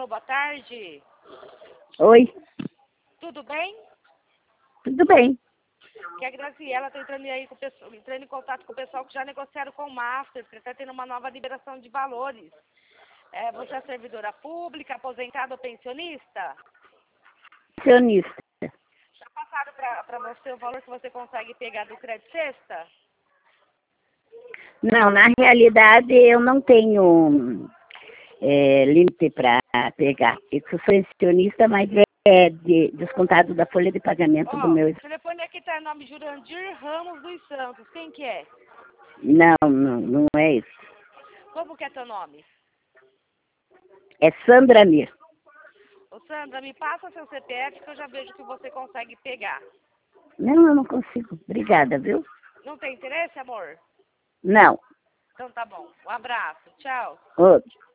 Alô, boa tarde. Oi, Tudo bem? tudo bem? Que a Graciela está entrando aí com o pessoal, entrando em contato com o pessoal que já negociaram com o Master, porque está tendo uma nova liberação de valores. Você é servidora pública, aposentada ou pensionista? Acionista. Já passaram para você o valor que você consegue pegar do crédito sexta? Não, na realidade eu não tenho limite para pegar. Eu sou pensionista, mas é descontado da folha de pagamento do meu. O telefone aqui está em nome de Jurandir Ramos dos Santos. Quem que é? Não é isso. Como que é teu nome? É Sandra Mir. Ô Sandra, me passa seu CPF que eu já vejo que você consegue pegar. Não, eu não consigo. Obrigada, viu? Não tem interesse, amor? Não. Então tá bom. Um abraço. Tchau. Outro.